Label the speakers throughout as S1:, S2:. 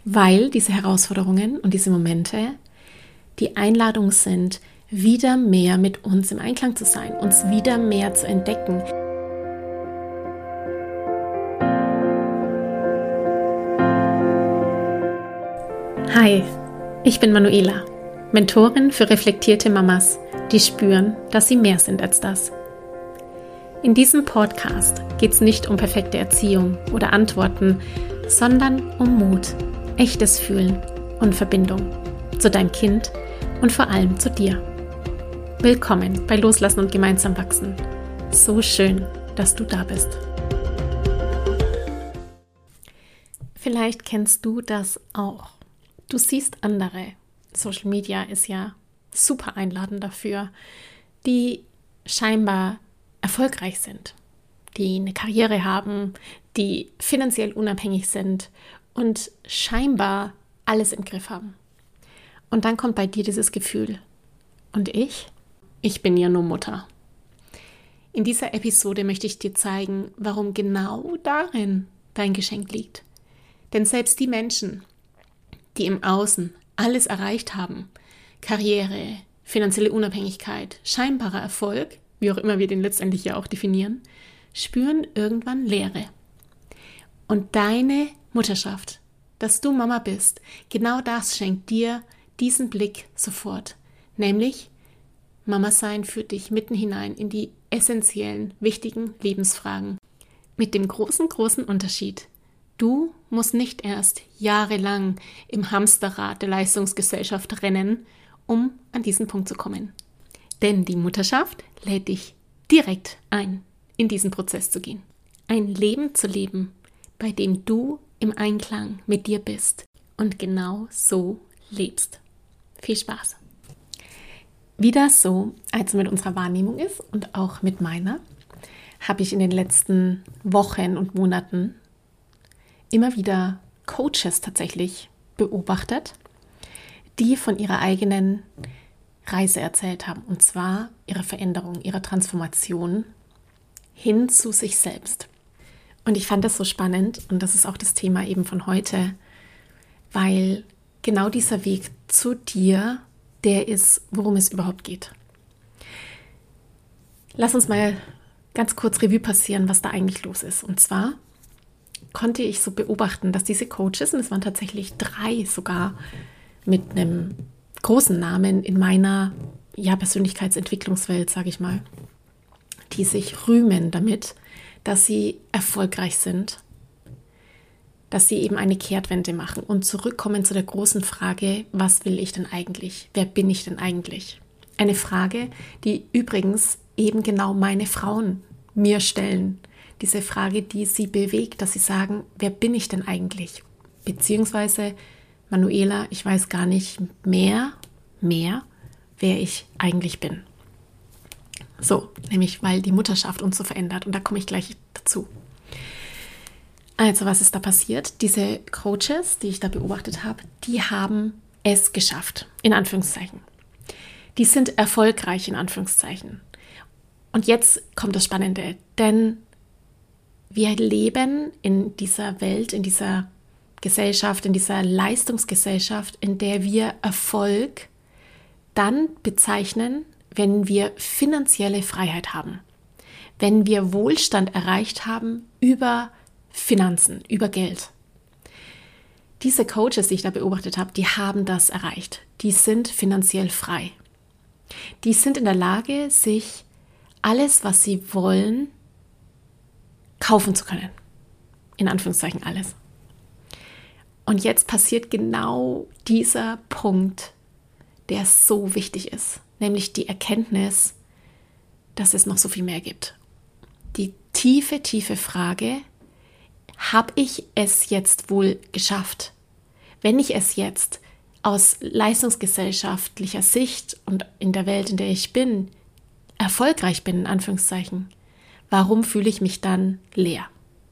S1: weil diese Herausforderungen und diese Momente die Einladung sind, wieder mehr mit uns im Einklang zu sein, uns wieder mehr zu entdecken. Hi, ich bin Manuela, Mentorin für reflektierte Mamas, die spüren, dass sie mehr sind als das. In diesem Podcast geht es nicht um perfekte Erziehung oder Antworten, sondern um Mut, echtes Fühlen und Verbindung zu deinem Kind und vor allem zu dir. Willkommen bei Loslassen und gemeinsam wachsen. So schön, dass du da bist. Vielleicht kennst du das auch. Du siehst andere. Social Media ist ja super einladend dafür, die scheinbar erfolgreich sind, die eine Karriere haben, die finanziell unabhängig sind und scheinbar alles im Griff haben. Und dann kommt bei dir dieses Gefühl. Und ich bin ja nur Mutter. In dieser Episode möchte ich dir zeigen, warum genau darin dein Geschenk liegt. Denn selbst die Menschen, die im Außen alles erreicht haben, Karriere, finanzielle Unabhängigkeit, scheinbarer Erfolg, wie auch immer wir den letztendlich ja auch definieren, spüren irgendwann Leere. Und deine Mutterschaft, dass du Mama bist, genau das schenkt dir diesen Blick sofort. Nämlich, Mama sein führt dich mitten hinein in die essentiellen, wichtigen Lebensfragen. Mit dem großen Unterschied. Du musst nicht erst jahrelang im Hamsterrad der Leistungsgesellschaft rennen, um an diesen Punkt zu kommen. Denn die Mutterschaft lädt dich direkt ein, in diesen Prozess zu gehen. Ein Leben zu leben, bei dem du im Einklang mit dir bist und genau so lebst. Viel Spaß! Wie das so also mit unserer Wahrnehmung ist und auch mit meiner, habe ich in den letzten Wochen und Monaten immer wieder Coaches tatsächlich beobachtet, die von ihrer eigenen Reise erzählt haben, und zwar ihre Veränderung, ihre Transformation hin zu sich selbst. Und ich fand das so spannend und das ist auch das Thema eben von heute, weil genau dieser Weg zu dir, der ist, worum es überhaupt geht. Lass uns mal ganz kurz Revue passieren, was da eigentlich los ist. Und zwar konnte ich so beobachten, dass diese Coaches, und es waren tatsächlich 3 sogar mit einem großen Namen in meiner Persönlichkeitsentwicklungswelt, sage ich mal, die sich rühmen damit, dass sie erfolgreich sind, dass sie eben eine Kehrtwende machen und zurückkommen zu der großen Frage, was will ich denn eigentlich? Wer bin ich denn eigentlich? Eine Frage, die übrigens eben genau meine Frauen mir stellen. Diese Frage, die sie bewegt, dass sie sagen, wer bin ich denn eigentlich? Beziehungsweise, Manuela, ich weiß gar nicht mehr, wer ich eigentlich bin. So, nämlich weil die Mutterschaft uns so verändert und da komme ich gleich dazu. Also, was ist da passiert? Diese Coaches, die ich da beobachtet habe, die haben es geschafft, in Anführungszeichen. Die sind erfolgreich, in Anführungszeichen. Und jetzt kommt das Spannende, denn wir leben in dieser Welt, in dieser Gesellschaft, in dieser Leistungsgesellschaft, in der wir Erfolg dann bezeichnen, wenn wir finanzielle Freiheit haben, wenn wir Wohlstand erreicht haben über Finanzen, über Geld. Diese Coaches, die ich da beobachtet habe, die haben das erreicht. Die sind finanziell frei. Die sind in der Lage, sich alles, was sie wollen, kaufen zu können. In Anführungszeichen alles. Und jetzt passiert genau dieser Punkt, der so wichtig ist, nämlich die Erkenntnis, dass es noch so viel mehr gibt. Die tiefe Frage, habe ich es jetzt wohl geschafft? Wenn ich es jetzt aus leistungsgesellschaftlicher Sicht und in der Welt, in der ich bin, erfolgreich bin, in Anführungszeichen, warum fühle ich mich dann leer?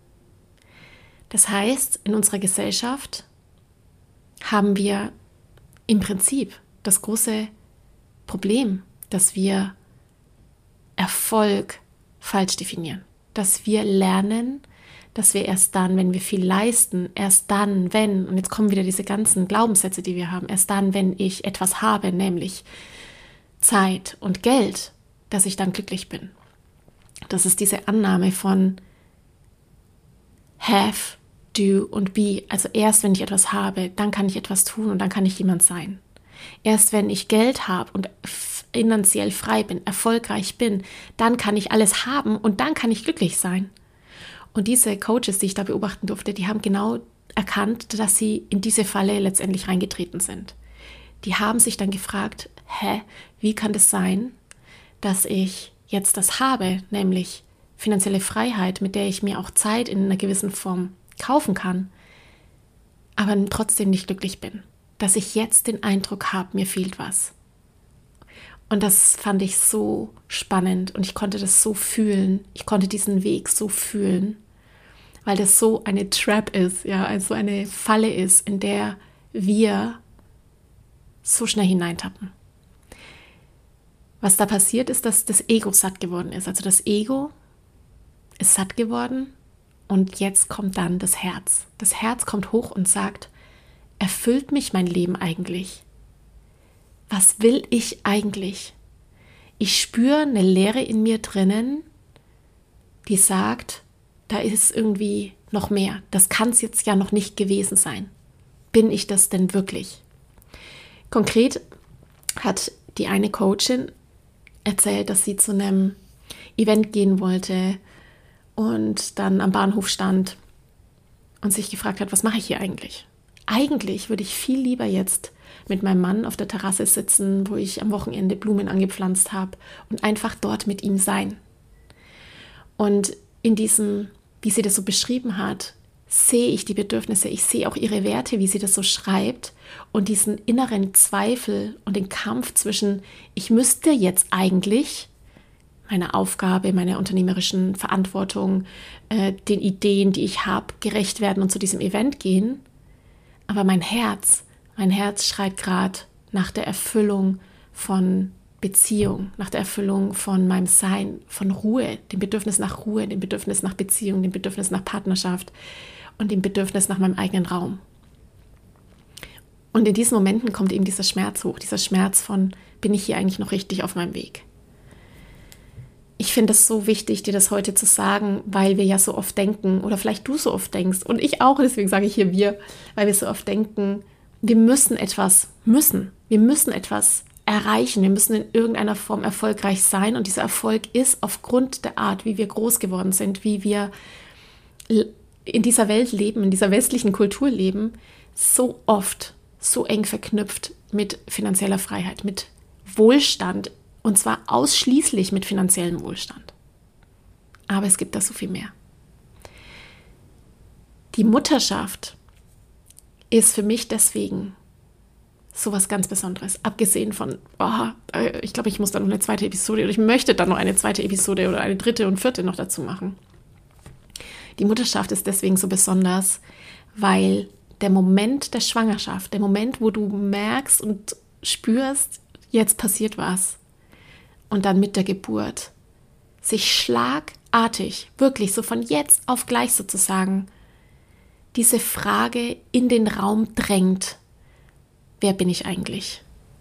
S1: Das heißt, in unserer Gesellschaft haben wir im Prinzip das große Problem, dass wir Erfolg falsch definieren. Dass wir lernen, dass wir erst dann, wenn wir viel leisten, erst dann, wenn, und jetzt kommen wieder diese ganzen Glaubenssätze, die wir haben, erst dann, wenn ich etwas habe, nämlich Zeit und Geld, dass ich dann glücklich bin. Das ist diese Annahme von have, do und be. Also erst, wenn ich etwas habe, dann kann ich etwas tun und dann kann ich jemand sein. Erst wenn ich Geld habe und finanziell frei bin, erfolgreich bin, dann kann ich alles haben und dann kann ich glücklich sein. Und diese Coaches, die ich da beobachten durfte, die haben genau erkannt, dass sie in diese Falle letztendlich reingetreten sind. Die haben sich dann gefragt, wie kann das sein, dass ich jetzt das habe, nämlich finanzielle Freiheit, mit der ich mir auch Zeit in einer gewissen Form kaufen kann, aber trotzdem nicht glücklich bin. Dass ich jetzt den Eindruck habe, mir fehlt was. Und das fand ich so spannend und ich konnte das so fühlen. Ich konnte diesen Weg so fühlen, weil das so eine Trap ist, ja, also eine Falle ist, in der wir so schnell hineintappen. Was da passiert ist, dass das Ego satt geworden ist. Also das Ego ist satt geworden und jetzt kommt dann das Herz. Das Herz kommt hoch und sagt, erfüllt mich mein Leben eigentlich? Was will ich eigentlich? Ich spüre eine Leere in mir drinnen, die sagt, da ist irgendwie noch mehr. Das kann es jetzt ja noch nicht gewesen sein. Bin ich das denn wirklich? Konkret hat die eine Coachin erzählt, dass sie zu einem Event gehen wollte und dann am Bahnhof stand und sich gefragt hat, was mache ich hier eigentlich? Eigentlich würde ich viel lieber jetzt mit meinem Mann auf der Terrasse sitzen, wo ich am Wochenende Blumen angepflanzt habe und einfach dort mit ihm sein. Und in diesem, wie sie das so beschrieben hat, sehe ich die Bedürfnisse, ich sehe auch ihre Werte, wie sie das so schreibt und diesen inneren Zweifel und den Kampf zwischen, ich müsste jetzt eigentlich meiner Aufgabe, meiner unternehmerischen Verantwortung, den Ideen, die ich habe, gerecht werden und zu diesem Event gehen. Aber mein Herz schreit gerade nach der Erfüllung von Beziehung, nach der Erfüllung von meinem Sein, von Ruhe, dem Bedürfnis nach Ruhe, dem Bedürfnis nach Beziehung, dem Bedürfnis nach Partnerschaft und dem Bedürfnis nach meinem eigenen Raum. Und in diesen Momenten kommt eben dieser Schmerz hoch, dieser Schmerz von, bin ich hier eigentlich noch richtig auf meinem Weg? Ich finde es so wichtig, dir das heute zu sagen, weil wir ja so oft denken, oder vielleicht du so oft denkst, und ich auch, deswegen sage ich hier wir, weil wir so oft denken, wir müssen etwas erreichen, wir müssen in irgendeiner Form erfolgreich sein und dieser Erfolg ist aufgrund der Art, wie wir groß geworden sind, wie wir in dieser Welt leben, in dieser westlichen Kultur leben, so oft, so eng verknüpft mit finanzieller Freiheit, mit Wohlstand und zwar ausschließlich mit finanziellem Wohlstand. Aber es gibt da so viel mehr. Die Mutterschaft ist für mich deswegen sowas ganz Besonderes. Abgesehen von, ich glaube, ich muss da noch eine zweite Episode oder ich möchte da noch eine zweite Episode oder eine dritte und vierte noch dazu machen. Die Mutterschaft ist deswegen so besonders, weil der Moment der Schwangerschaft, der Moment, wo du merkst und spürst, jetzt passiert was, und dann mit der Geburt, sich schlagartig, wirklich so von jetzt auf gleich sozusagen, diese Frage in den Raum drängt, wer bin ich eigentlich?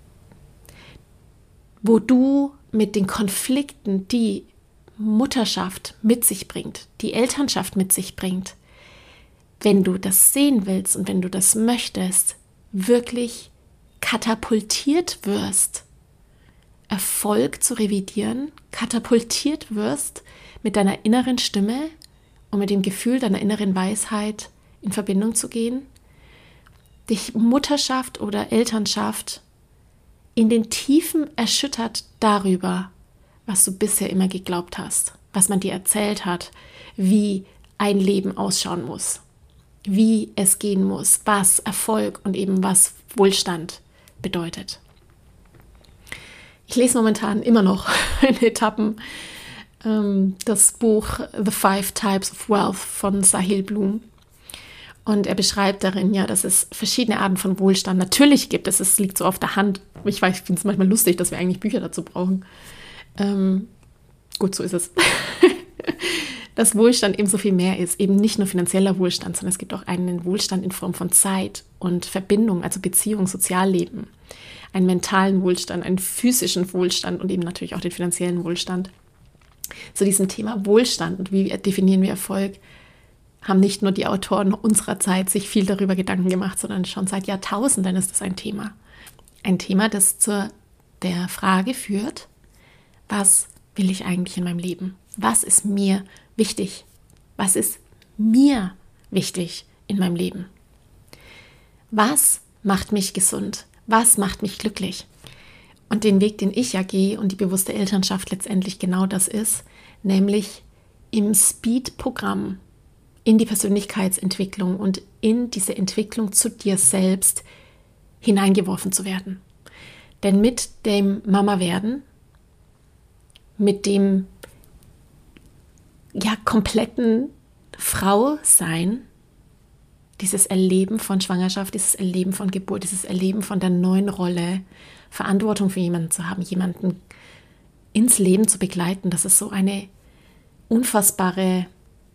S1: Wo du mit den Konflikten, die Mutterschaft mit sich bringt, die Elternschaft mit sich bringt, wenn du das sehen willst und wenn du das möchtest, wirklich katapultiert wirst, Erfolg zu revidieren, katapultiert wirst mit deiner inneren Stimme und mit dem Gefühl deiner inneren Weisheit in Verbindung zu gehen, dich Mutterschaft oder Elternschaft in den Tiefen erschüttert darüber, was du bisher immer geglaubt hast, was man dir erzählt hat, wie ein Leben ausschauen muss, wie es gehen muss, was Erfolg und eben was Wohlstand bedeutet. Ich lese momentan immer noch in Etappen das Buch The 5 Types of Wealth von Sahil Bloom. Und er beschreibt darin ja, dass es verschiedene Arten von Wohlstand natürlich gibt. Es liegt so auf der Hand. Ich finde es manchmal lustig, dass wir eigentlich Bücher dazu brauchen. Gut, so ist es. dass Wohlstand eben so viel mehr ist, eben nicht nur finanzieller Wohlstand, sondern es gibt auch einen Wohlstand in Form von Zeit und Verbindung, also Beziehung, Sozialleben, einen mentalen Wohlstand, einen physischen Wohlstand und eben natürlich auch den finanziellen Wohlstand. Zu diesem Thema Wohlstand und wie definieren wir Erfolg, haben nicht nur die Autoren unserer Zeit sich viel darüber Gedanken gemacht, sondern schon seit Jahrtausenden ist das ein Thema. Ein Thema, das zu der Frage führt, was will ich eigentlich in meinem Leben? Was ist mir wichtig? Was ist mir wichtig in meinem Leben? Was macht mich gesund? Was macht mich glücklich? Und den Weg, den ich ja gehe und die bewusste Elternschaft letztendlich genau das ist, nämlich im Speed-Programm in die Persönlichkeitsentwicklung und in diese Entwicklung zu dir selbst hineingeworfen zu werden. Denn mit dem Mama-Werden, mit dem kompletten Frau-Sein, dieses Erleben von Schwangerschaft, dieses Erleben von Geburt, dieses Erleben von der neuen Rolle, Verantwortung für jemanden zu haben, jemanden ins Leben zu begleiten, das ist so eine unfassbare,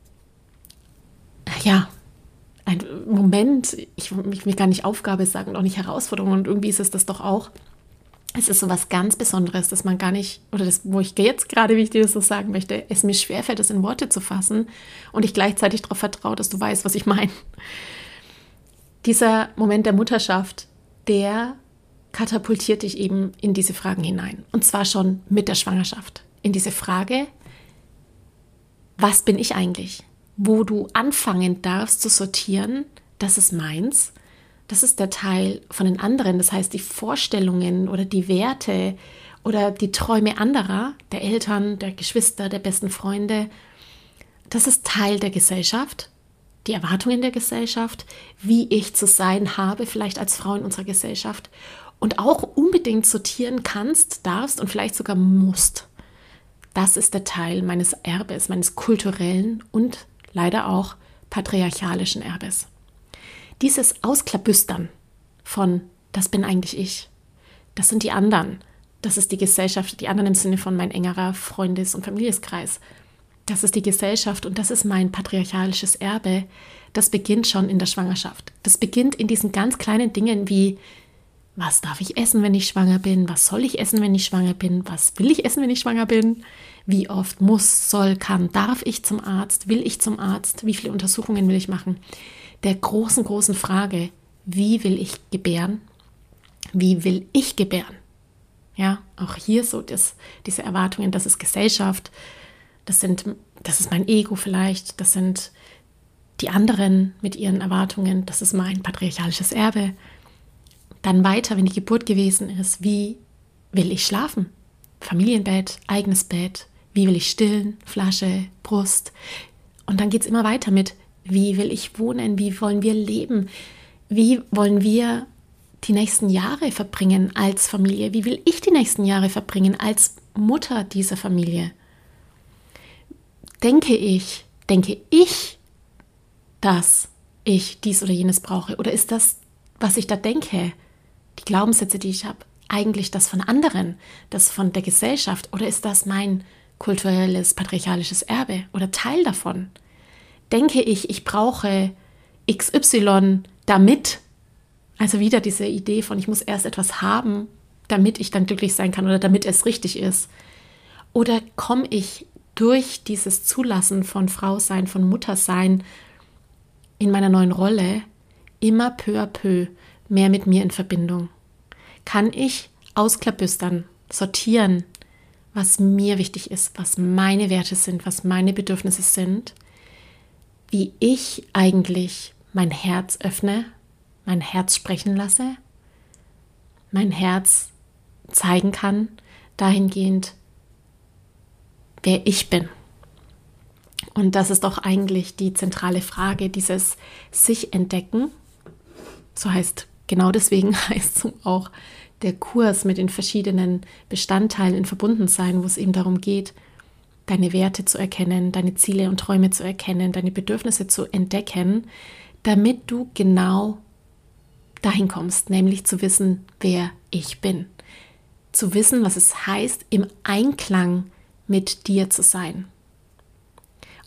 S1: ein Moment, ich will gar nicht Aufgabe sagen und auch nicht Herausforderung, und irgendwie ist es das doch auch. Es ist so was ganz Besonderes, dass man gar nicht, oder das, wo ich jetzt gerade, wie ich dir das so sagen möchte, es mir schwerfällt, das in Worte zu fassen und ich gleichzeitig darauf vertraue, dass du weißt, was ich meine. Dieser Moment der Mutterschaft, der katapultiert dich eben in diese Fragen hinein. Und zwar schon mit der Schwangerschaft. In diese Frage, was bin ich eigentlich? Wo du anfangen darfst zu sortieren, das ist meins. Das ist der Teil von den anderen, das heißt die Vorstellungen oder die Werte oder die Träume anderer, der Eltern, der Geschwister, der besten Freunde. Das ist Teil der Gesellschaft, die Erwartungen der Gesellschaft, wie ich zu sein habe, vielleicht als Frau in unserer Gesellschaft, und auch unbedingt sortieren kannst, darfst und vielleicht sogar musst. Das ist der Teil meines Erbes, meines kulturellen und leider auch patriarchalischen Erbes. Dieses Ausklabüstern von, das bin eigentlich ich, das sind die anderen, das ist die Gesellschaft, die anderen im Sinne von mein engerer Freundes- und Familienkreis, das ist die Gesellschaft und das ist mein patriarchalisches Erbe, das beginnt schon in der Schwangerschaft. Das beginnt in diesen ganz kleinen Dingen wie, was darf ich essen, wenn ich schwanger bin, was soll ich essen, wenn ich schwanger bin, was will ich essen, wenn ich schwanger bin, wie oft muss, soll, kann, darf ich zum Arzt, will ich zum Arzt, wie viele Untersuchungen will ich machen. Der großen Frage, wie will ich gebären? Wie will ich gebären? Ja, auch hier so diese Erwartungen, das ist Gesellschaft, das ist mein Ego vielleicht, das sind die anderen mit ihren Erwartungen, das ist mein patriarchalisches Erbe. Dann weiter, wenn die Geburt gewesen ist, wie will ich schlafen? Familienbett, eigenes Bett, wie will ich stillen? Flasche, Brust. Und dann geht es immer weiter mit, wie will ich wohnen? Wie wollen wir leben? Wie wollen wir die nächsten Jahre verbringen als Familie? Wie will ich die nächsten Jahre verbringen als Mutter dieser Familie? Denke ich, dass ich dies oder jenes brauche? Oder ist das, was ich da denke, die Glaubenssätze, die ich habe, eigentlich das von anderen, das von der Gesellschaft? Oder ist das mein kulturelles, patriarchalisches Erbe oder Teil davon? Denke ich brauche XY damit, also wieder diese Idee von, ich muss erst etwas haben, damit ich dann glücklich sein kann oder damit es richtig ist. Oder komme ich durch dieses Zulassen von Frausein, von Muttersein in meiner neuen Rolle immer peu à peu mehr mit mir in Verbindung? Kann ich ausklabüstern, sortieren, was mir wichtig ist, was meine Werte sind, was meine Bedürfnisse sind, wie ich eigentlich mein Herz öffne, mein Herz sprechen lasse, mein Herz zeigen kann, dahingehend, wer ich bin. Und das ist doch eigentlich die zentrale Frage, dieses sich entdecken. So heißt, genau deswegen heißt so auch der Kurs mit den verschiedenen Bestandteilen in Verbundensein, wo es eben darum geht, deine Werte zu erkennen, deine Ziele und Träume zu erkennen, deine Bedürfnisse zu entdecken, damit du genau dahin kommst, nämlich zu wissen, wer ich bin. Zu wissen, was es heißt, im Einklang mit dir zu sein.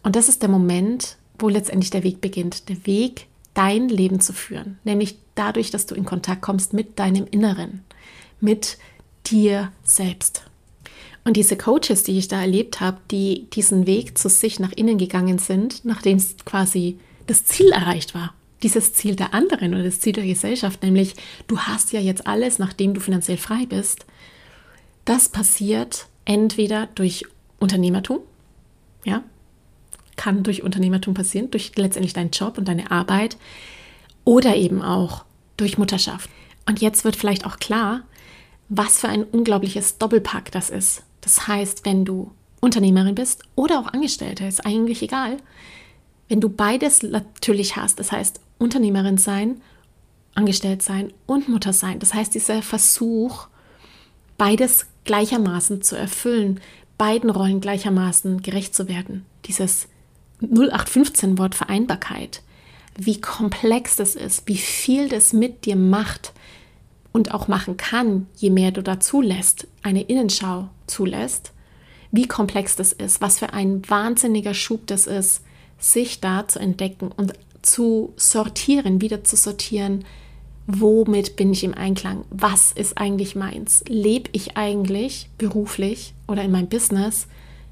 S1: Und das ist der Moment, wo letztendlich der Weg beginnt. Der Weg, dein Leben zu führen. Nämlich dadurch, dass du in Kontakt kommst mit deinem Inneren, mit dir selbst. Und diese Coaches, die ich da erlebt habe, die diesen Weg zu sich nach innen gegangen sind, nachdem quasi das Ziel erreicht war. Dieses Ziel der anderen oder das Ziel der Gesellschaft, nämlich du hast ja jetzt alles, nachdem du finanziell frei bist. Das passiert entweder durch Unternehmertum, ja, kann durch Unternehmertum passieren, durch letztendlich deinen Job und deine Arbeit oder eben auch durch Mutterschaft. Und jetzt wird vielleicht auch klar, was für ein unglaubliches Doppelpack das ist. Das heißt, wenn du Unternehmerin bist oder auch Angestellte, ist eigentlich egal. Wenn du beides natürlich hast, das heißt Unternehmerin sein, angestellt sein und Mutter sein, das heißt dieser Versuch, beides gleichermaßen zu erfüllen, beiden Rollen gleichermaßen gerecht zu werden, dieses 0815-Wort Vereinbarkeit, wie komplex das ist, wie viel das mit dir macht und auch machen kann, je mehr du da zulässt, eine Innenschau zulässt, wie komplex das ist, was für ein wahnsinniger Schub das ist, sich da zu entdecken und zu sortieren, wieder zu sortieren, womit bin ich im Einklang, was ist eigentlich meins, lebe ich eigentlich beruflich oder in meinem Business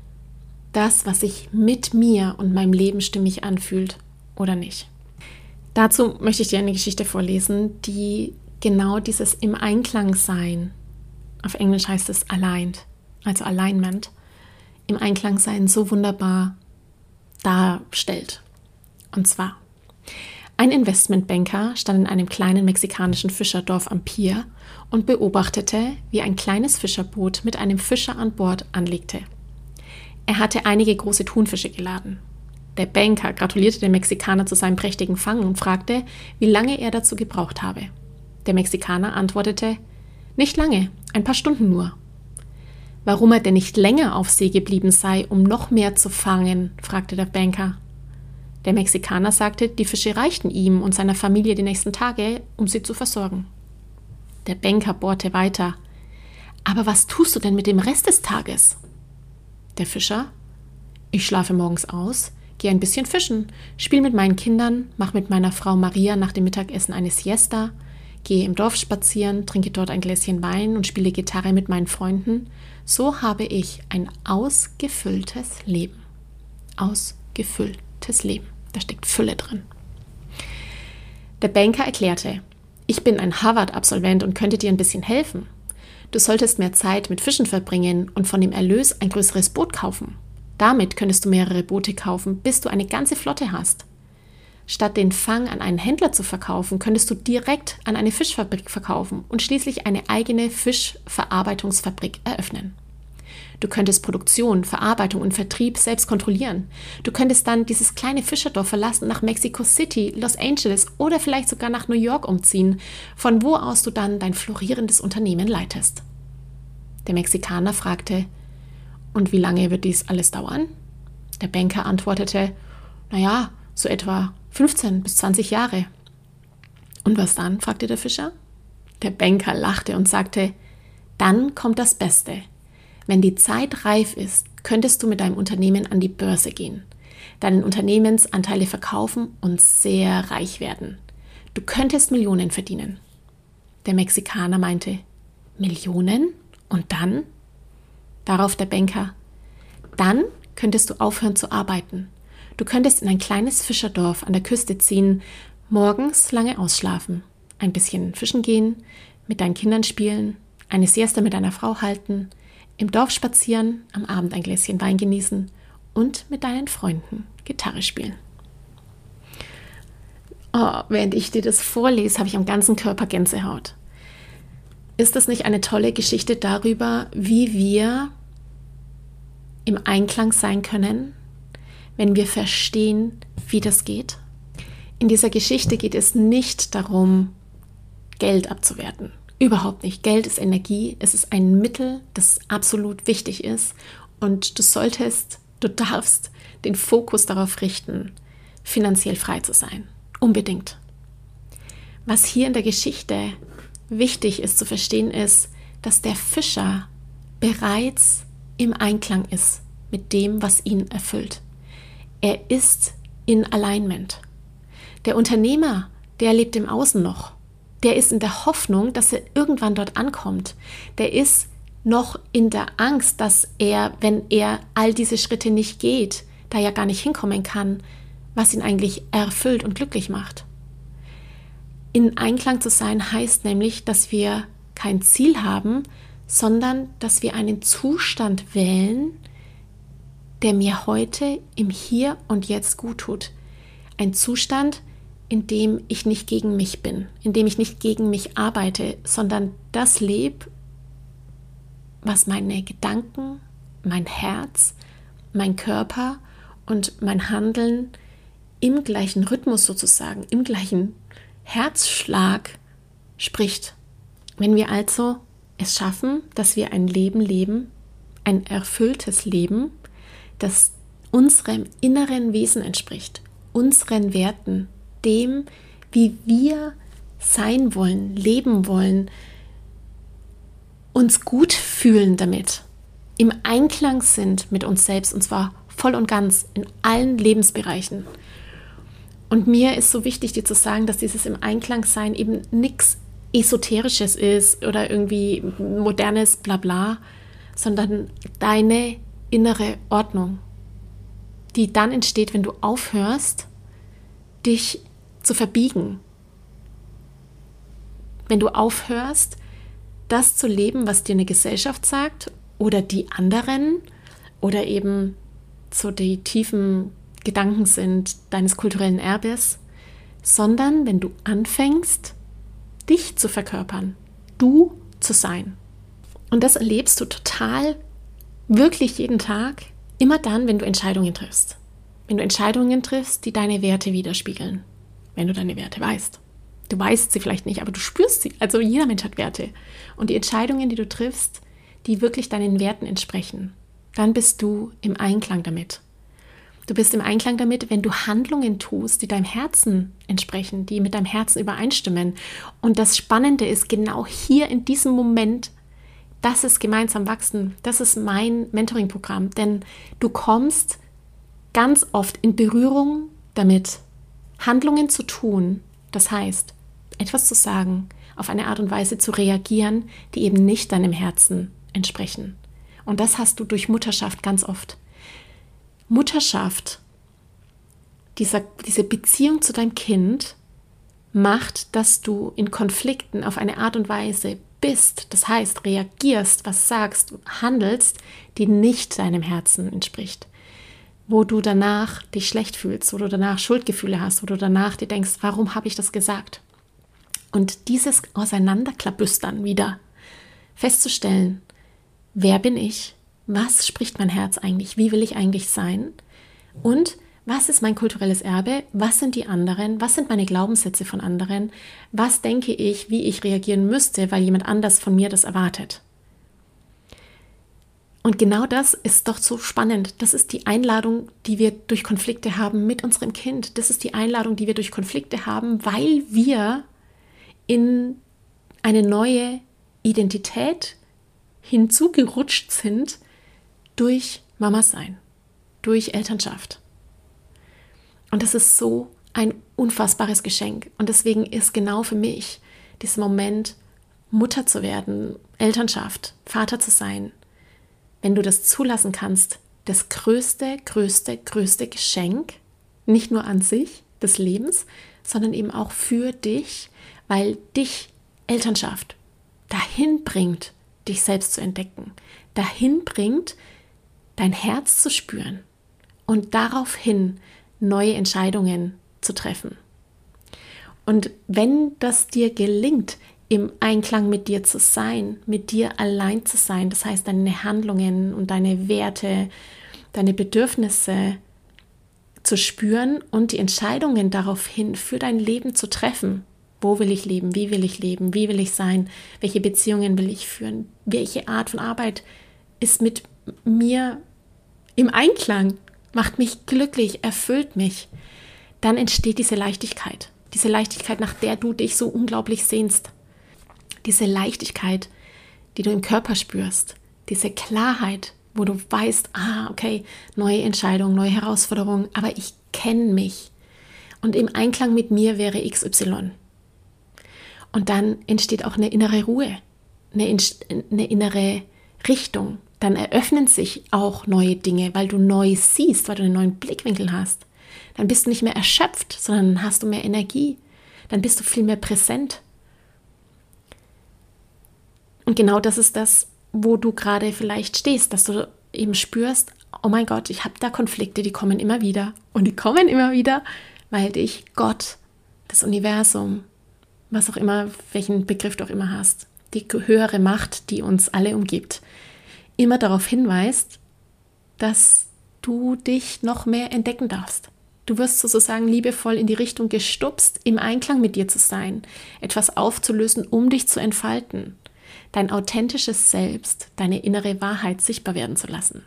S1: das, was sich mit mir und meinem Leben stimmig anfühlt oder nicht. Dazu möchte ich dir eine Geschichte vorlesen, die genau dieses im Einklang sein, auf Englisch heißt es aligned, also Alignment, im Einklang sein so wunderbar darstellt. Und zwar, ein Investmentbanker stand in einem kleinen mexikanischen Fischerdorf am Pier und beobachtete, wie ein kleines Fischerboot mit einem Fischer an Bord anlegte. Er hatte einige große Thunfische geladen. Der Banker gratulierte dem Mexikaner zu seinem prächtigen Fang und fragte, wie lange er dazu gebraucht habe. Der Mexikaner antwortete, nicht lange, ein paar Stunden nur. Warum er denn nicht länger auf See geblieben sei, um noch mehr zu fangen, fragte der Banker. Der Mexikaner sagte, die Fische reichten ihm und seiner Familie die nächsten Tage, um sie zu versorgen. Der Banker bohrte weiter. Aber was tust du denn mit dem Rest des Tages? Der Fischer, ich schlafe morgens aus, gehe ein bisschen fischen, spiele mit meinen Kindern, mache mit meiner Frau Maria nach dem Mittagessen eine Siesta, gehe im Dorf spazieren, trinke dort ein Gläschen Wein und spiele Gitarre mit meinen Freunden. So habe ich ein ausgefülltes Leben. Ausgefülltes Leben. Da steckt Fülle drin. Der Banker erklärte, ich bin ein Harvard-Absolvent und könnte dir ein bisschen helfen. Du solltest mehr Zeit mit Fischen verbringen und von dem Erlös ein größeres Boot kaufen. Damit könntest du mehrere Boote kaufen, bis du eine ganze Flotte hast. Statt den Fang an einen Händler zu verkaufen, könntest du direkt an eine Fischfabrik verkaufen und schließlich eine eigene Fischverarbeitungsfabrik eröffnen. Du könntest Produktion, Verarbeitung und Vertrieb selbst kontrollieren. Du könntest dann dieses kleine Fischerdorf verlassen, nach Mexico City, Los Angeles oder vielleicht sogar nach New York umziehen, von wo aus du dann dein florierendes Unternehmen leitest. Der Mexikaner fragte, und wie lange wird dies alles dauern? Der Banker antwortete, naja, so etwa 15 bis 20 Jahre. Und was dann? Fragte der Fischer. Der Banker lachte und sagte, dann kommt das Beste. Wenn die Zeit reif ist, könntest du mit deinem Unternehmen an die Börse gehen, deinen Unternehmensanteile verkaufen und sehr reich werden. Du könntest Millionen verdienen. Der Mexikaner meinte, Millionen? Und dann? Darauf der Banker, dann könntest du aufhören zu arbeiten. Du könntest in ein kleines Fischerdorf an der Küste ziehen, morgens lange ausschlafen, ein bisschen fischen gehen, mit deinen Kindern spielen, eine Siesta mit deiner Frau halten, im Dorf spazieren, am Abend ein Gläschen Wein genießen und mit deinen Freunden Gitarre spielen. Oh, während ich dir das vorlese, habe ich am ganzen Körper Gänsehaut. Ist das nicht eine tolle Geschichte darüber, wie wir im Einklang sein können, wenn wir verstehen, wie das geht? In dieser Geschichte geht es nicht darum, Geld abzuwerten. Überhaupt nicht. Geld ist Energie. Es ist ein Mittel, das absolut wichtig ist. Und du darfst den Fokus darauf richten, finanziell frei zu sein. Unbedingt. Was hier in der Geschichte wichtig ist zu verstehen, ist, dass der Fischer bereits im Einklang ist mit dem, was ihn erfüllt. Er ist in Alignment. Der Unternehmer, der lebt im Außen noch. Der ist in der Hoffnung, dass er irgendwann dort ankommt. Der ist noch in der Angst, dass er, wenn er all diese Schritte nicht geht, da ja gar nicht hinkommen kann, was ihn eigentlich erfüllt und glücklich macht. In Einklang zu sein heißt nämlich, dass wir kein Ziel haben, sondern dass wir einen Zustand wählen, der mir heute im Hier und Jetzt gut tut. Ein Zustand, in dem ich nicht gegen mich bin, in dem ich nicht gegen mich arbeite, sondern das lebe, was meine Gedanken, mein Herz, mein Körper und mein Handeln im gleichen Rhythmus sozusagen, im gleichen Herzschlag spricht. Wenn wir also es schaffen, dass wir ein Leben leben, ein erfülltes Leben, das unserem inneren Wesen entspricht, unseren Werten, dem, wie wir sein wollen, leben wollen, uns gut fühlen damit, im Einklang sind mit uns selbst und zwar voll und ganz in allen Lebensbereichen. Und mir ist so wichtig, dir zu sagen, dass dieses im Einklang sein eben nichts Esoterisches ist oder irgendwie modernes Blabla, sondern deine innere Ordnung, die dann entsteht, wenn du aufhörst, dich zu verbiegen. Wenn du aufhörst, das zu leben, was dir eine Gesellschaft sagt oder die anderen oder eben so die tiefen Gedanken sind deines kulturellen Erbes, sondern wenn du anfängst, dich zu verkörpern, du zu sein. Und das erlebst du total, wirklich jeden Tag, immer dann, wenn du Entscheidungen triffst. Wenn du Entscheidungen triffst, die deine Werte widerspiegeln. Wenn du deine Werte weißt. Du weißt sie vielleicht nicht, aber du spürst sie. Also jeder Mensch hat Werte. Und die Entscheidungen, die du triffst, die wirklich deinen Werten entsprechen, dann bist du im Einklang damit. Du bist im Einklang damit, wenn du Handlungen tust, die deinem Herzen entsprechen, die mit deinem Herzen übereinstimmen. Und das Spannende ist, genau hier in diesem Moment, das ist gemeinsam wachsen. Das ist mein Mentoring-Programm. Denn du kommst ganz oft in Berührung damit, Handlungen zu tun. Das heißt, etwas zu sagen, auf eine Art und Weise zu reagieren, die eben nicht deinem Herzen entsprechen. Und das hast du durch Mutterschaft ganz oft. Mutterschaft, diese Beziehung zu deinem Kind macht, dass du in Konflikten auf eine Art und Weise bist, das heißt reagierst, was sagst, handelst, die nicht deinem Herzen entspricht. Wo du danach dich schlecht fühlst, wo du danach Schuldgefühle hast, wo du danach dir denkst, warum habe ich das gesagt? Und dieses Auseinanderklabüstern wieder festzustellen, wer bin ich? Was spricht mein Herz eigentlich? Wie will ich eigentlich sein? Und was ist mein kulturelles Erbe? Was sind die anderen? Was sind meine Glaubenssätze von anderen? Was denke ich, wie ich reagieren müsste, weil jemand anders von mir das erwartet? Und genau das ist doch so spannend. Das ist die Einladung, die wir durch Konflikte haben mit unserem Kind. Das ist die Einladung, die wir durch Konflikte haben, weil wir in eine neue Identität hinzugerutscht sind durch Mama sein, durch Elternschaft. Und das ist so ein unfassbares Geschenk. Und deswegen ist genau für mich dieser Moment, Mutter zu werden, Elternschaft, Vater zu sein, wenn du das zulassen kannst, das größte Geschenk, nicht nur an sich des Lebens, sondern eben auch für dich, weil dich Elternschaft dahin bringt, dich selbst zu entdecken, dahin bringt, dein Herz zu spüren und daraufhin neue Entscheidungen zu treffen. Und wenn das dir gelingt, im Einklang mit dir zu sein, mit dir allein zu sein, das heißt deine Handlungen und deine Werte, deine Bedürfnisse zu spüren und die Entscheidungen daraufhin für dein Leben zu treffen. Wo will ich leben? Wie will ich leben? Wie will ich sein? Welche Beziehungen will ich führen? Welche Art von Arbeit ist mit mir im Einklang? Macht mich glücklich, erfüllt mich. Dann entsteht diese Leichtigkeit, nach der du dich so unglaublich sehnst. Diese Leichtigkeit, die du im Körper spürst, diese Klarheit, wo du weißt, okay, neue Entscheidung, neue Herausforderung, aber ich kenne mich. Und im Einklang mit mir wäre XY. Und dann entsteht auch eine innere Ruhe, eine innere Richtung. Dann eröffnen sich auch neue Dinge, weil du neu siehst, weil du einen neuen Blickwinkel hast. Dann bist du nicht mehr erschöpft, sondern hast du mehr Energie. Dann bist du viel mehr präsent. Und genau das ist das, wo du gerade vielleicht stehst, dass du eben spürst, oh mein Gott, ich habe da Konflikte, die kommen immer wieder. Und die kommen immer wieder, weil dich Gott, das Universum, was auch immer, welchen Begriff du auch immer hast, die höhere Macht, die uns alle umgibt, immer darauf hinweist, dass du dich noch mehr entdecken darfst. Du wirst sozusagen liebevoll in die Richtung gestupst, im Einklang mit dir zu sein, etwas aufzulösen, um dich zu entfalten, dein authentisches Selbst, deine innere Wahrheit sichtbar werden zu lassen.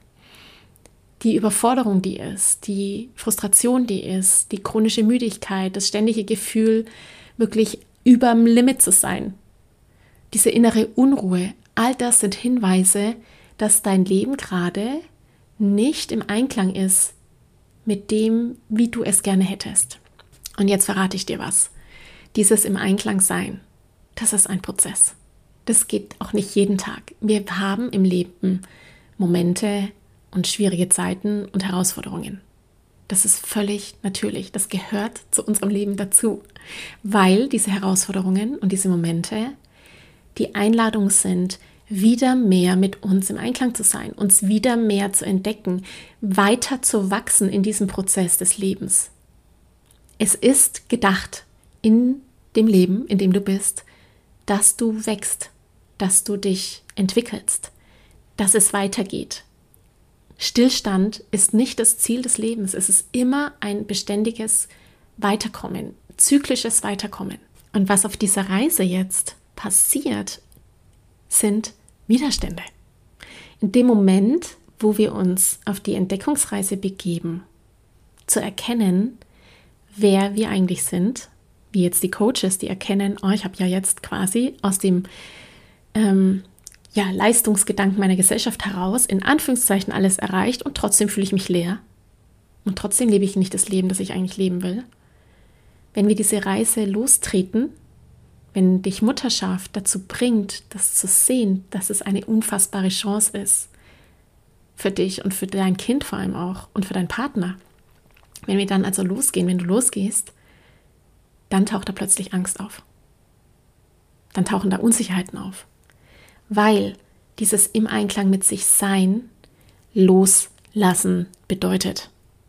S1: Die Überforderung, die ist, die Frustration, die ist, die chronische Müdigkeit, das ständige Gefühl, wirklich überm Limit zu sein, diese innere Unruhe, all das sind Hinweise, dass dein Leben gerade nicht im Einklang ist mit dem, wie du es gerne hättest. Und jetzt verrate ich dir was. Dieses im Einklang sein, das ist ein Prozess. Das geht auch nicht jeden Tag. Wir haben im Leben Momente und schwierige Zeiten und Herausforderungen. Das ist völlig natürlich. Das gehört zu unserem Leben dazu, weil diese Herausforderungen und diese Momente die Einladung sind, wieder mehr mit uns im Einklang zu sein, uns wieder mehr zu entdecken, weiter zu wachsen in diesem Prozess des Lebens. Es ist gedacht in dem Leben, in dem du bist, dass du wächst, dass du dich entwickelst, dass es weitergeht. Stillstand ist nicht das Ziel des Lebens. Es ist immer ein beständiges Weiterkommen, zyklisches Weiterkommen. Und was auf dieser Reise jetzt passiert, sind Widerstände. In dem Moment, wo wir uns auf die Entdeckungsreise begeben, zu erkennen, wer wir eigentlich sind, wie jetzt die Coaches, die erkennen, ich habe ja jetzt quasi aus dem Leistungsgedanken meiner Gesellschaft heraus in Anführungszeichen alles erreicht und trotzdem fühle ich mich leer und trotzdem lebe ich nicht das Leben, das ich eigentlich leben will. Wenn wir diese Reise lostreten, wenn dich Mutterschaft dazu bringt, das zu sehen, dass es eine unfassbare Chance ist für dich und für dein Kind vor allem auch und für deinen Partner. Wenn wir dann also losgehen, wenn du losgehst, dann taucht da plötzlich Angst auf. Dann tauchen da Unsicherheiten auf. Weil dieses im Einklang mit sich sein loslassen bedeutet.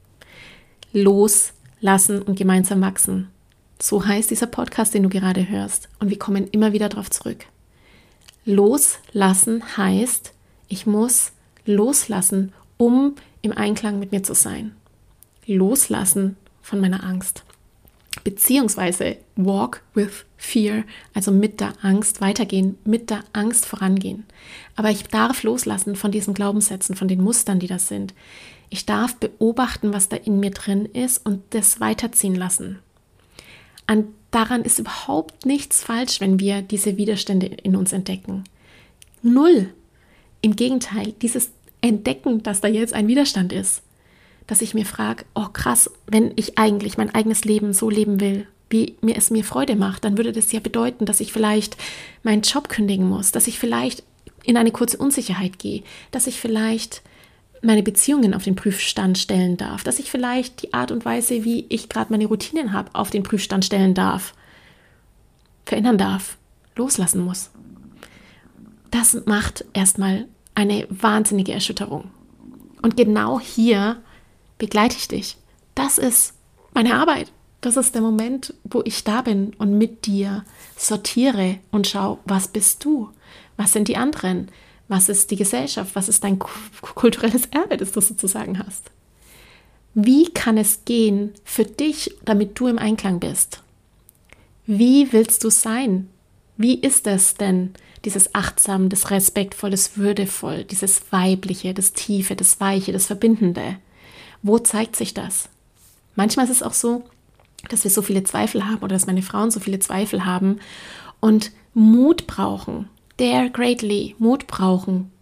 S1: Loslassen und gemeinsam wachsen. So heißt dieser Podcast, den du gerade hörst. Und wir kommen immer wieder darauf zurück. Loslassen heißt, ich muss loslassen, um im Einklang mit mir zu sein. Loslassen von meiner Angst. Beziehungsweise walk with fear, also mit der Angst weitergehen, mit der Angst vorangehen. Aber ich darf loslassen von diesen Glaubenssätzen, von den Mustern, die das sind. Ich darf beobachten, was da in mir drin ist und das weiterziehen lassen. Daran ist überhaupt nichts falsch, wenn wir diese Widerstände in uns entdecken. Null. Im Gegenteil, dieses Entdecken, dass da jetzt ein Widerstand ist, dass ich mir frage, krass, wenn ich eigentlich mein eigenes Leben so leben will, wie es mir Freude macht, dann würde das ja bedeuten, dass ich vielleicht meinen Job kündigen muss, dass ich vielleicht in eine kurze Unsicherheit gehe, dass ich vielleicht meine Beziehungen auf den Prüfstand stellen darf, dass ich vielleicht die Art und Weise, wie ich gerade meine Routinen habe, auf den Prüfstand stellen darf, verändern darf, loslassen muss. Das macht erstmal eine wahnsinnige Erschütterung. Und genau hier begleite ich dich. Das ist meine Arbeit. Das ist der Moment, wo ich da bin und mit dir sortiere und schaue, was bist du? Was sind die anderen? Was ist die Gesellschaft? Was ist dein kulturelles Erbe, das du sozusagen hast? Wie kann es gehen für dich, damit du im Einklang bist? Wie willst du sein? Wie ist es denn, dieses Achtsam, das Respektvoll, das Würdevoll, dieses Weibliche, das Tiefe, das Weiche, das Verbindende? Wo zeigt sich das? Manchmal ist es auch so, dass wir so viele Zweifel haben oder dass meine Frauen so viele Zweifel haben und Mut brauchen. Dare greatly, Mut brauchen,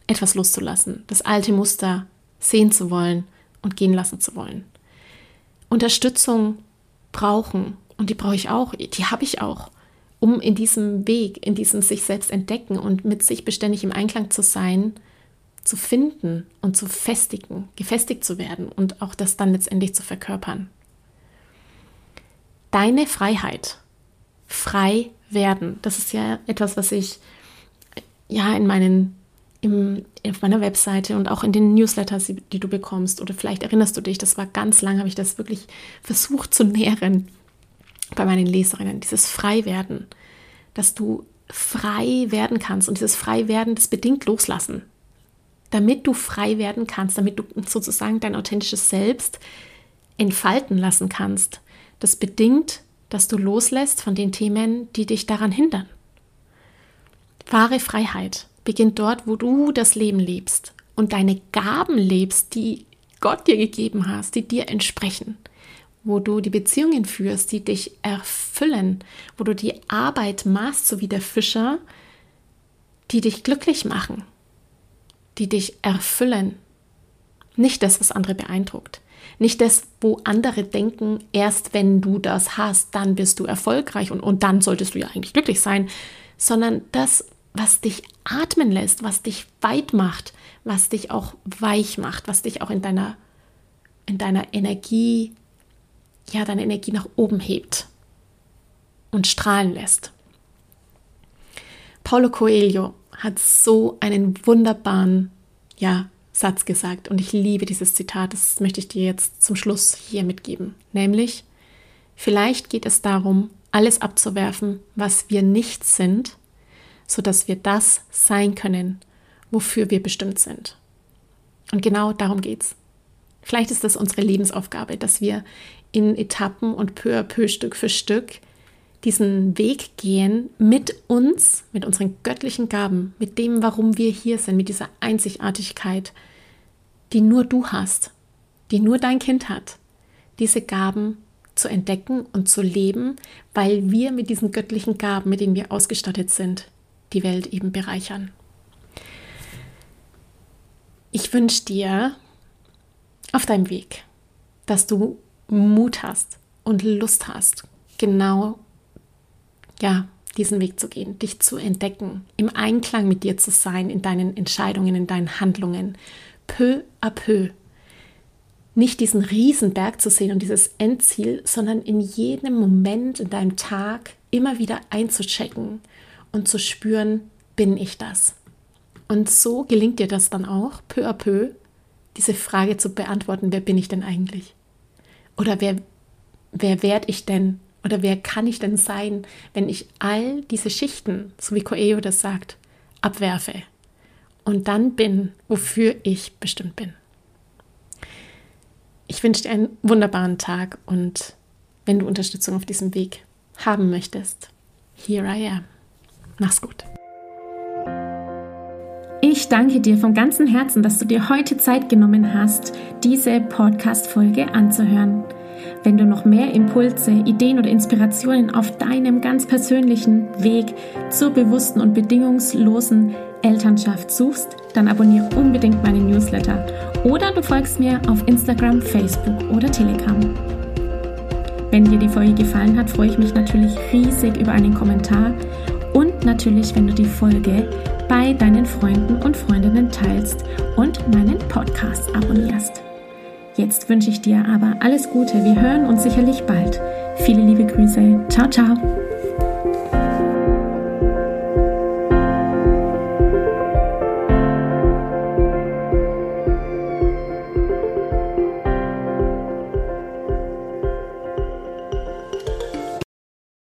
S1: etwas loszulassen, das alte Muster sehen zu wollen und gehen lassen zu wollen. Unterstützung brauchen, und die brauche ich auch, die habe ich auch, um in diesem Weg, in diesem sich selbst entdecken und mit sich beständig im Einklang zu sein, zu finden und zu festigen, gefestigt zu werden und auch das dann letztendlich zu verkörpern. Deine Freiheit, frei werden, das ist ja etwas, was ich ja auf meiner Webseite und auch in den Newsletters, die du bekommst, oder vielleicht erinnerst du dich, das war ganz lang, habe ich das wirklich versucht zu nähren bei meinen Leserinnen, dieses Freiwerden, dass du frei werden kannst, und dieses Freiwerden, das bedingt Loslassen. Damit du frei werden kannst, damit du sozusagen dein authentisches Selbst entfalten lassen kannst, das bedingt, dass du loslässt von den Themen, die dich daran hindern. Wahre Freiheit beginnt dort, wo du das Leben lebst und deine Gaben lebst, die Gott dir gegeben hast, die dir entsprechen, wo du die Beziehungen führst, die dich erfüllen, wo du die Arbeit machst, so wie der Fischer, die dich glücklich machen, die dich erfüllen. Nicht das, was andere beeindruckt. Nicht das, wo andere denken, erst wenn du das hast, dann bist du erfolgreich und dann solltest du ja eigentlich glücklich sein, sondern das, was dich atmen lässt, was dich weit macht, was dich auch weich macht, was dich auch in deiner Energie, ja, deine Energie nach oben hebt und strahlen lässt. Paulo Coelho hat so einen wunderbaren, Satz gesagt, und ich liebe dieses Zitat, das möchte ich dir jetzt zum Schluss hier mitgeben, nämlich: Vielleicht geht es darum, alles abzuwerfen, was wir nicht sind, sodass wir das sein können, wofür wir bestimmt sind. Und genau darum geht's. Vielleicht ist das unsere Lebensaufgabe, dass wir in Etappen und peu à peu, Stück für Stück diesen Weg gehen mit uns, mit unseren göttlichen Gaben, mit dem, warum wir hier sind, mit dieser Einzigartigkeit, die nur du hast, die nur dein Kind hat, diese Gaben zu entdecken und zu leben, weil wir mit diesen göttlichen Gaben, mit denen wir ausgestattet sind, die Welt eben bereichern. Ich wünsche dir auf deinem Weg, dass du Mut hast und Lust hast, genau diesen Weg zu gehen, dich zu entdecken, im Einklang mit dir zu sein, in deinen Entscheidungen, in deinen Handlungen, peu à peu. Nicht diesen Riesenberg zu sehen und dieses Endziel, sondern in jedem Moment in deinem Tag immer wieder einzuchecken und zu spüren, bin ich das? Und so gelingt dir das dann auch, peu à peu, diese Frage zu beantworten, wer bin ich denn eigentlich? Oder wer werde ich denn? Oder wer kann ich denn sein, wenn ich all diese Schichten, so wie Coelho das sagt, abwerfe und dann bin, wofür ich bestimmt bin? Ich wünsche dir einen wunderbaren Tag, und wenn du Unterstützung auf diesem Weg haben möchtest, here I am. Mach's gut. Ich danke dir von ganzem Herzen, dass du dir heute Zeit genommen hast, diese Podcast-Folge anzuhören. Wenn du noch mehr Impulse, Ideen oder Inspirationen auf deinem ganz persönlichen Weg zur bewussten und bedingungslosen Elternschaft suchst, dann abonniere unbedingt meinen Newsletter oder du folgst mir auf Instagram, Facebook oder Telegram. Wenn dir die Folge gefallen hat, freue ich mich natürlich riesig über einen Kommentar und natürlich, wenn du die Folge bei deinen Freunden und Freundinnen teilst und meinen Podcast abonnierst. Jetzt wünsche ich dir aber alles Gute. Wir hören uns sicherlich bald. Viele liebe Grüße. Ciao, ciao.